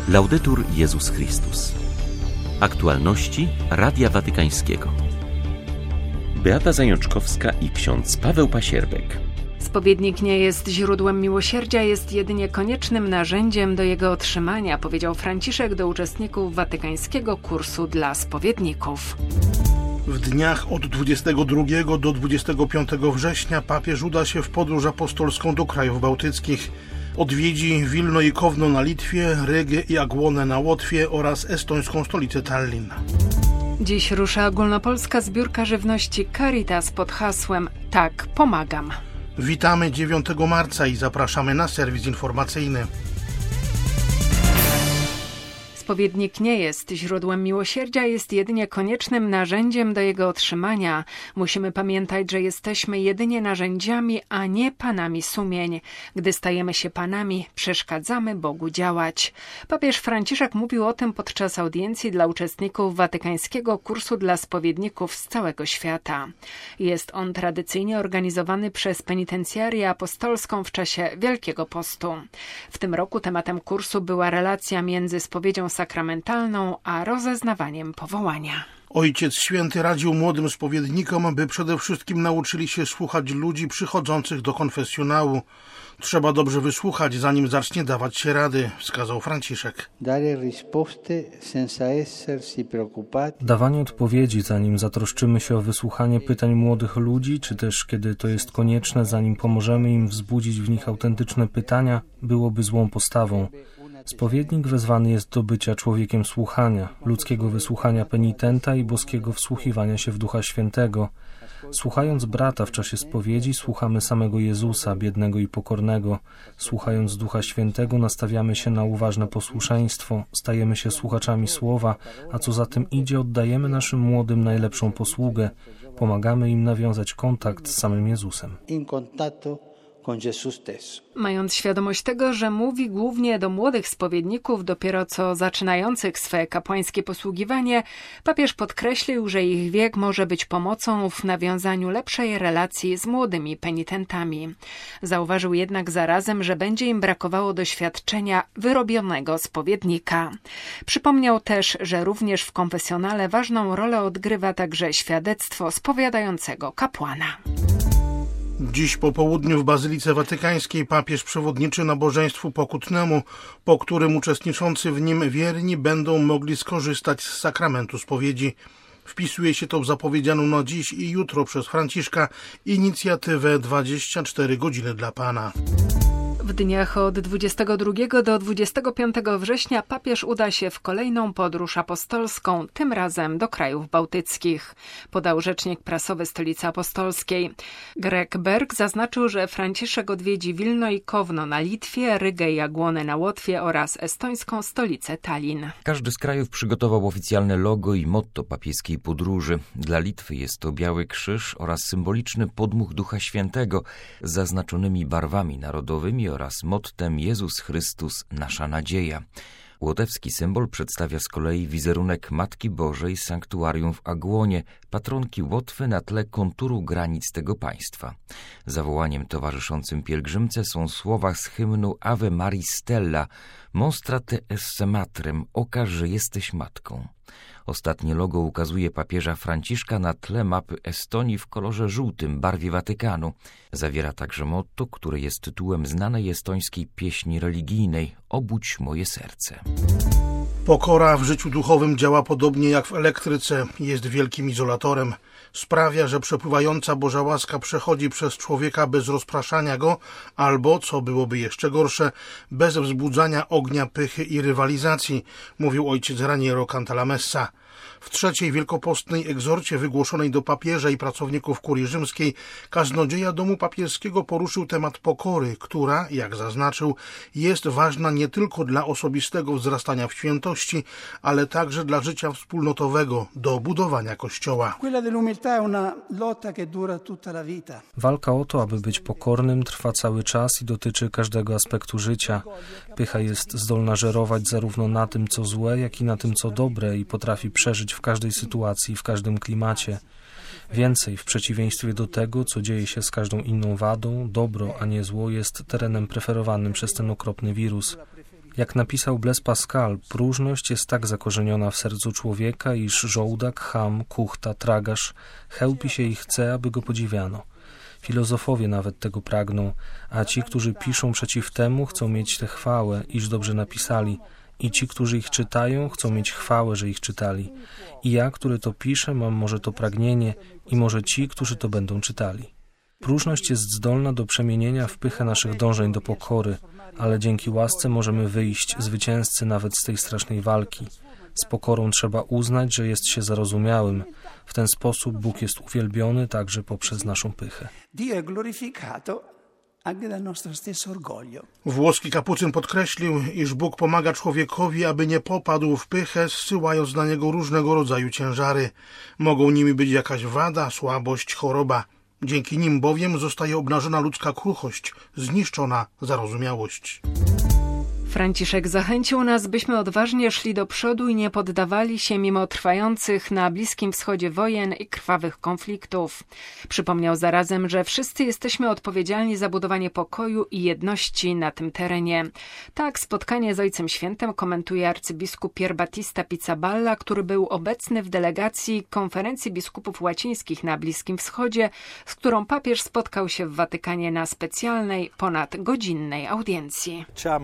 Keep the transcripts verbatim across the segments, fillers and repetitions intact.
Laudetur Jezus Chrystus. Aktualności Radia Watykańskiego. Beata Zajączkowska i ksiądz Paweł Pasierbek. Spowiednik nie jest źródłem miłosierdzia, jest jedynie koniecznym narzędziem do jego otrzymania, powiedział Franciszek do uczestników watykańskiego kursu dla spowiedników. W dniach od dwudziestego drugiego do dwudziestego piątego września papież uda się w podróż apostolską do krajów bałtyckich. Odwiedzi Wilno i Kowno na Litwie, Rygę i Agłonę na Łotwie oraz estońską stolicę Tallinn. Dziś rusza ogólnopolska zbiórka żywności Caritas pod hasłem Tak, pomagam. Witamy dziewiątego marca i zapraszamy na serwis informacyjny. Spowiednik nie jest źródłem miłosierdzia, jest jedynie koniecznym narzędziem do jego otrzymania. Musimy pamiętać, że jesteśmy jedynie narzędziami, a nie panami sumień. Gdy stajemy się panami, przeszkadzamy Bogu działać. Papież Franciszek mówił o tym podczas audiencji dla uczestników watykańskiego kursu dla spowiedników z całego świata. Jest on tradycyjnie organizowany przez penitencjarię apostolską w czasie Wielkiego Postu. W tym roku tematem kursu była relacja między spowiedzią sakramentalną a rozeznawaniem powołania. Ojciec Święty radził młodym spowiednikom, by przede wszystkim nauczyli się słuchać ludzi przychodzących do konfesjonału. Trzeba dobrze wysłuchać, zanim zacznie dawać się rady, wskazał Franciszek. Dawanie odpowiedzi, zanim zatroszczymy się o wysłuchanie pytań młodych ludzi, czy też kiedy to jest konieczne, zanim pomożemy im wzbudzić w nich autentyczne pytania, byłoby złą postawą. Spowiednik wezwany jest do bycia człowiekiem słuchania, ludzkiego wysłuchania penitenta i boskiego wsłuchiwania się w Ducha Świętego. Słuchając brata w czasie spowiedzi, słuchamy samego Jezusa, biednego i pokornego. Słuchając Ducha Świętego, nastawiamy się na uważne posłuszeństwo, stajemy się słuchaczami Słowa, a co za tym idzie, oddajemy naszym młodym najlepszą posługę. Pomagamy im nawiązać kontakt z samym Jezusem. Mając świadomość tego, że mówi głównie do młodych spowiedników, dopiero co zaczynających swe kapłańskie posługiwanie, papież podkreślił, że ich wiek może być pomocą w nawiązaniu lepszej relacji z młodymi penitentami. Zauważył jednak zarazem, że będzie im brakowało doświadczenia wyrobionego spowiednika. Przypomniał też, że również w konfesjonale ważną rolę odgrywa także świadectwo spowiadającego kapłana. Dziś po południu w Bazylice Watykańskiej papież przewodniczy nabożeństwu pokutnemu, po którym uczestniczący w nim wierni będą mogli skorzystać z sakramentu spowiedzi. Wpisuje się to w zapowiedzianą na dziś i jutro przez Franciszka inicjatywę dwadzieścia cztery godziny dla Pana. W dniach od dwudziestego drugiego do dwudziestego piątego września papież uda się w kolejną podróż apostolską, tym razem do krajów bałtyckich, podał rzecznik prasowy Stolicy Apostolskiej. Greg Berg zaznaczył, że Franciszek odwiedzi Wilno i Kowno na Litwie, Rygę i Agłonę na Łotwie oraz estońską stolicę Tallinn. Każdy z krajów przygotował oficjalne logo i motto papieskiej podróży. Dla Litwy jest to biały krzyż oraz symboliczny podmuch Ducha Świętego z zaznaczonymi barwami narodowymi oraz mottem Jezus Chrystus, nasza nadzieja. Łotewski symbol przedstawia z kolei wizerunek Matki Bożej z sanktuarium w Agłonie, patronki Łotwy na tle konturu granic tego państwa. Zawołaniem towarzyszącym pielgrzymce są słowa z hymnu Ave Maris Stella, Monstra te esse matrem, okaż, że jesteś matką. Ostatnie logo ukazuje papieża Franciszka na tle mapy Estonii w kolorze żółtym, barwie Watykanu. Zawiera także motto, które jest tytułem znanej estońskiej pieśni religijnej „Obudź moje serce”. Pokora w życiu duchowym działa podobnie jak w elektryce, jest wielkim izolatorem. Sprawia, że przepływająca Boża łaska przechodzi przez człowieka bez rozpraszania go, albo, co byłoby jeszcze gorsze, bez wzbudzania ognia pychy i rywalizacji, mówił ojciec Raniero Cantalamessa. W trzeciej wielkopostnej egzorcie wygłoszonej do papieża i pracowników kurii rzymskiej kaznodzieja domu papieskiego poruszył temat pokory, która, jak zaznaczył, jest ważna nie tylko dla osobistego wzrastania w świętości, ale także dla życia wspólnotowego, do budowania Kościoła. Walka o to, aby być pokornym, trwa cały czas i dotyczy każdego aspektu życia. Pycha jest zdolna żerować zarówno na tym, co złe, jak i na tym, co dobre i potrafi przeżyć w każdej sytuacji, w każdym klimacie. Więcej, w przeciwieństwie do tego, co dzieje się z każdą inną wadą, dobro, a nie zło jest terenem preferowanym przez ten okropny wirus. Jak napisał Blaise Pascal, próżność jest tak zakorzeniona w sercu człowieka, iż żołdak, cham, kuchta, tragarz chełpi się i chce, aby go podziwiano. Filozofowie nawet tego pragną, a ci, którzy piszą przeciw temu, chcą mieć tę chwałę, iż dobrze napisali. I ci, którzy ich czytają, chcą mieć chwałę, że ich czytali. I ja, który to piszę, mam może to pragnienie i może ci, którzy to będą czytali. Próżność jest zdolna do przemienienia w pychę naszych dążeń do pokory, ale dzięki łasce możemy wyjść zwycięzcy nawet z tej strasznej walki. Z pokorą trzeba uznać, że jest się zarozumiałym. W ten sposób Bóg jest uwielbiony także poprzez naszą pychę. Włoski kapucyn podkreślił, iż Bóg pomaga człowiekowi, aby nie popadł w pychę, zsyłając na niego różnego rodzaju ciężary. Mogą nimi być jakaś wada, słabość, choroba. Dzięki nim bowiem zostaje obnażona ludzka kruchość, zniszczona zarozumiałość. Franciszek zachęcił nas, byśmy odważnie szli do przodu i nie poddawali się mimo trwających na Bliskim Wschodzie wojen i krwawych konfliktów. Przypomniał zarazem, że wszyscy jesteśmy odpowiedzialni za budowanie pokoju i jedności na tym terenie. Tak spotkanie z Ojcem Świętym komentuje arcybiskup Pier Battista Pizzaballa, który był obecny w delegacji Konferencji Biskupów Łacińskich na Bliskim Wschodzie, z którą papież spotkał się w Watykanie na specjalnej, ponadgodzinnej audiencji.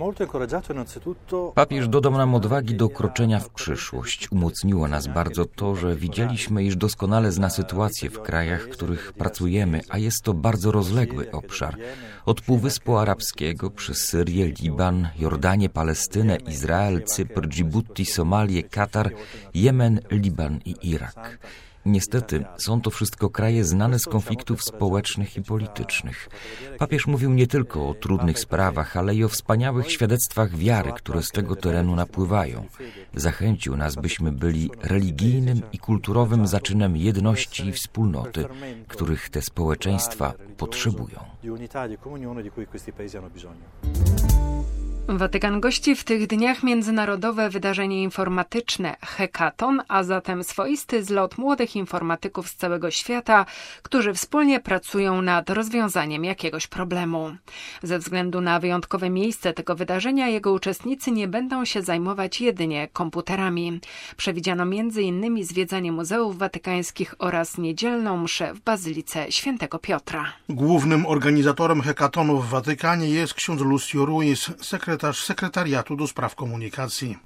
Papież dodał nam odwagi do kroczenia w przyszłość. Umocniło nas bardzo to, że widzieliśmy, iż doskonale zna sytuację w krajach, w których pracujemy, a jest to bardzo rozległy obszar. Od Półwyspu Arabskiego przez Syrię, Liban, Jordanię, Palestynę, Izrael, Cypr, Dżibuti, Somalię, Katar, Jemen, Liban i Irak. Niestety, są to wszystko kraje znane z konfliktów społecznych i politycznych. Papież mówił nie tylko o trudnych sprawach, ale i o wspaniałych świadectwach wiary, które z tego terenu napływają. Zachęcił nas, byśmy byli religijnym i kulturowym zaczynem jedności i wspólnoty, których te społeczeństwa potrzebują. Watykan gości w tych dniach międzynarodowe wydarzenie informatyczne Hekaton, a zatem swoisty zlot młodych informatyków z całego świata, którzy wspólnie pracują nad rozwiązaniem jakiegoś problemu. Ze względu na wyjątkowe miejsce tego wydarzenia jego uczestnicy nie będą się zajmować jedynie komputerami. Przewidziano między innymi zwiedzanie muzeów watykańskich oraz niedzielną mszę w Bazylice Świętego Piotra. Głównym organizatorem Hekatonu w Watykanie jest ksiądz Lucio Ruiz, sekretarz Sekretariatu do Spraw Komunikacji.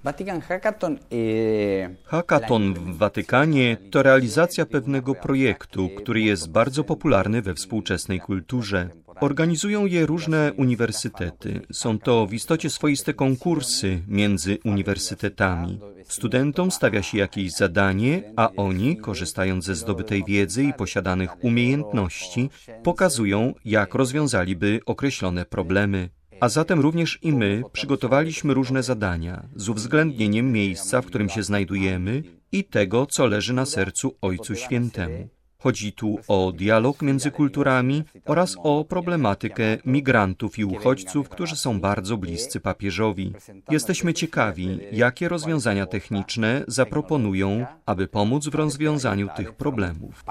Hackathon w Watykanie to realizacja pewnego projektu, który jest bardzo popularny we współczesnej kulturze. Organizują je różne uniwersytety. Są to w istocie swoiste konkursy między uniwersytetami. Studentom stawia się jakieś zadanie, a oni, korzystając ze zdobytej wiedzy i posiadanych umiejętności, pokazują, jak rozwiązaliby określone problemy. A zatem również i my przygotowaliśmy różne zadania z uwzględnieniem miejsca, w którym się znajdujemy i tego, co leży na sercu Ojcu Świętemu. Chodzi tu o dialog między kulturami oraz o problematykę migrantów i uchodźców, którzy są bardzo bliscy papieżowi. Jesteśmy ciekawi, jakie rozwiązania techniczne zaproponują, aby pomóc w rozwiązaniu tych problemów.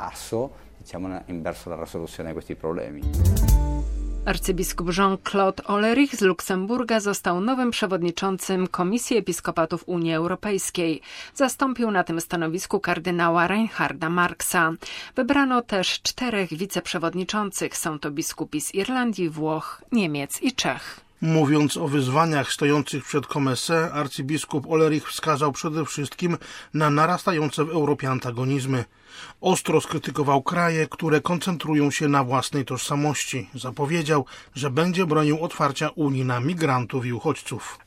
Arcybiskup Jean-Claude Ollerich z Luksemburga został nowym przewodniczącym Komisji Episkopatów Unii Europejskiej. Zastąpił na tym stanowisku kardynała Reinharda Marksa. Wybrano też czterech wiceprzewodniczących. Są to biskupi z Irlandii, Włoch, Niemiec i Czech. Mówiąc o wyzwaniach stojących przed Comesse, arcybiskup Ollerich wskazał przede wszystkim na narastające w Europie antagonizmy. Ostro skrytykował kraje, które koncentrują się na własnej tożsamości. Zapowiedział, że będzie bronił otwarcia Unii na migrantów i uchodźców.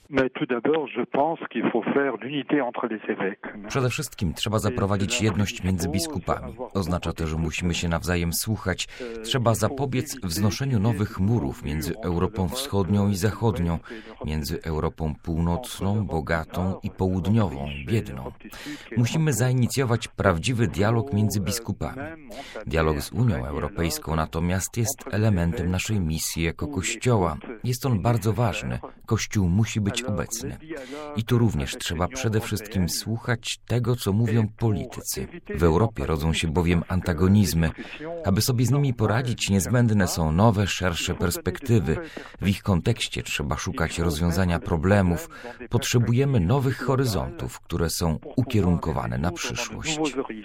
Przede wszystkim trzeba zaprowadzić jedność między biskupami. Oznacza to, że musimy się nawzajem słuchać. Trzeba zapobiec wznoszeniu nowych murów między Europą Wschodnią i Zachodnią, między Europą Północną, bogatą i południową, biedną. Musimy zainicjować prawdziwy dialog między biskupami. Dialog z Unią Europejską natomiast jest elementem naszej misji jako Kościoła. Jest on bardzo ważny. Kościół musi być obecny. I tu również trzeba przede wszystkim słuchać tego, co mówią politycy. W Europie rodzą się bowiem antagonizmy. Aby sobie z nimi poradzić, niezbędne są nowe, szersze perspektywy. W ich kontekście trzeba szukać rozwiązania problemów. Potrzebujemy nowych horyzontów, które są ukierunkowane na przyszłość.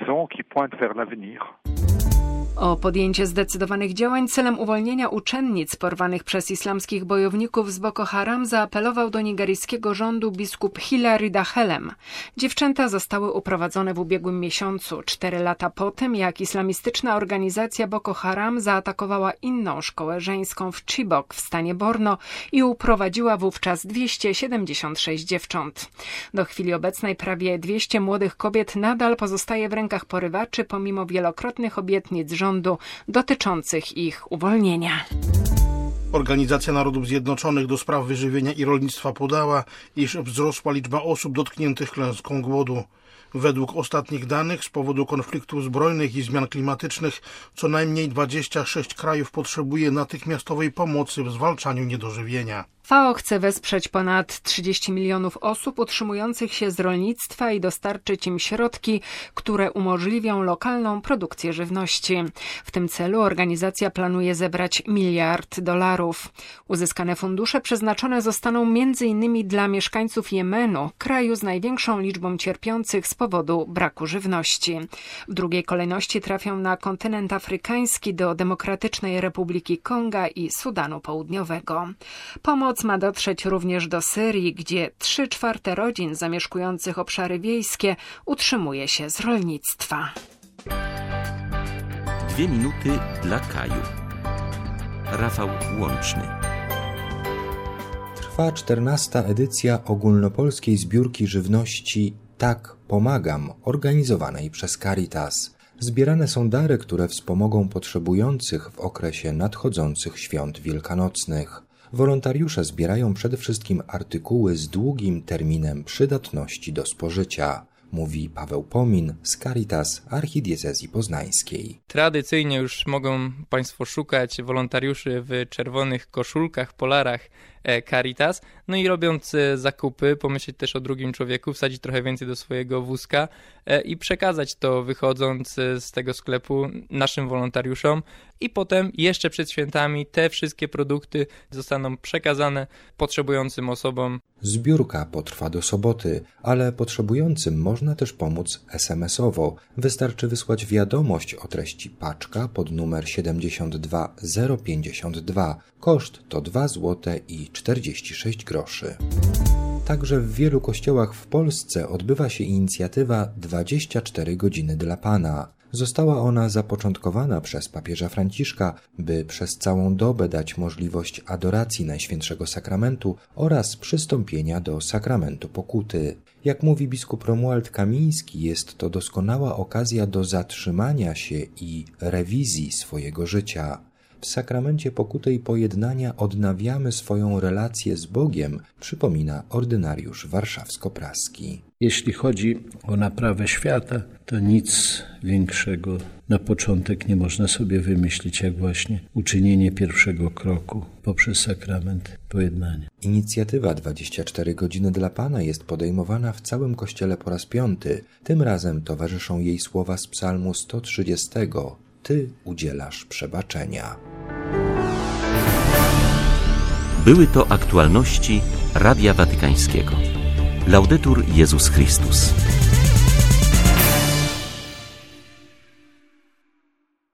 O podjęcie zdecydowanych działań celem uwolnienia uczennic porwanych przez islamskich bojowników z Boko Haram zaapelował do nigeryjskiego rządu biskup Hilary Dahelem. Dziewczęta zostały uprowadzone w ubiegłym miesiącu, cztery lata po tym, jak islamistyczna organizacja Boko Haram zaatakowała inną szkołę żeńską w Chibok w stanie Borno i uprowadziła wówczas dwieście siedemdziesiąt sześć dziewcząt. Do chwili obecnej prawie dwieście młodych kobiet nadal pozostaje w rękach porywaczy pomimo wielokrotnych obietnic rządu dotyczących ich uwolnienia. Organizacja Narodów Zjednoczonych do spraw wyżywienia i rolnictwa podała, iż wzrosła liczba osób dotkniętych klęską głodu. Według ostatnich danych z powodu konfliktów zbrojnych i zmian klimatycznych co najmniej dwadzieścia sześć krajów potrzebuje natychmiastowej pomocy w zwalczaniu niedożywienia. F A O chce wesprzeć ponad trzydzieści milionów osób utrzymujących się z rolnictwa i dostarczyć im środki, które umożliwią lokalną produkcję żywności. W tym celu organizacja planuje zebrać miliard dolarów. Uzyskane fundusze przeznaczone zostaną między innymi dla mieszkańców Jemenu, kraju z największą liczbą cierpiących z powodu braku żywności. W drugiej kolejności trafią na kontynent afrykański, do Demokratycznej Republiki Konga i Sudanu Południowego. Pomoc ma dotrzeć również do Syrii, gdzie trzy czwarte rodzin zamieszkujących obszary wiejskie utrzymuje się z rolnictwa. Dwie minuty dla Kaju. Rafał Łączny. Trwa czternasta edycja ogólnopolskiej zbiórki żywności Tak Pomagam, organizowanej przez Caritas. Zbierane są dary, które wspomogą potrzebujących w okresie nadchodzących świąt wielkanocnych. Wolontariusze zbierają przede wszystkim artykuły z długim terminem przydatności do spożycia, mówi Paweł Pomin z Caritas Archidiecezji Poznańskiej. Tradycyjnie już mogą Państwo szukać wolontariuszy w czerwonych koszulkach, polarach Caritas, no i robiąc zakupy, pomyśleć też o drugim człowieku, wsadzić trochę więcej do swojego wózka i przekazać to wychodząc z tego sklepu naszym wolontariuszom i potem jeszcze przed świętami te wszystkie produkty zostaną przekazane potrzebującym osobom. Zbiórka potrwa do soboty, ale potrzebującym można też pomóc es em es owo. Wystarczy wysłać wiadomość o treści paczka pod numer siedemdziesiąt dwa zero pięćdziesiąt dwa. Koszt to dwa złote i czterdzieści sześć groszy. Także w wielu kościołach w Polsce odbywa się inicjatywa dwadzieścia cztery godziny dla Pana. Została ona zapoczątkowana przez papieża Franciszka, by przez całą dobę dać możliwość adoracji Najświętszego Sakramentu oraz przystąpienia do sakramentu pokuty. Jak mówi biskup Romuald Kamiński, jest to doskonała okazja do zatrzymania się i rewizji swojego życia. W sakramencie pokuty i pojednania odnawiamy swoją relację z Bogiem, przypomina ordynariusz warszawsko-praski. Jeśli chodzi o naprawę świata, to nic większego na początek nie można sobie wymyślić, jak właśnie uczynienie pierwszego kroku poprzez sakrament pojednania. Inicjatywa dwadzieścia cztery godziny dla Pana jest podejmowana w całym Kościele po raz piąty. Tym razem towarzyszą jej słowa z psalmu sto trzydziestego. Ty udzielasz przebaczenia. Były to aktualności Radia Watykańskiego. Laudetur Jezus Chrystus.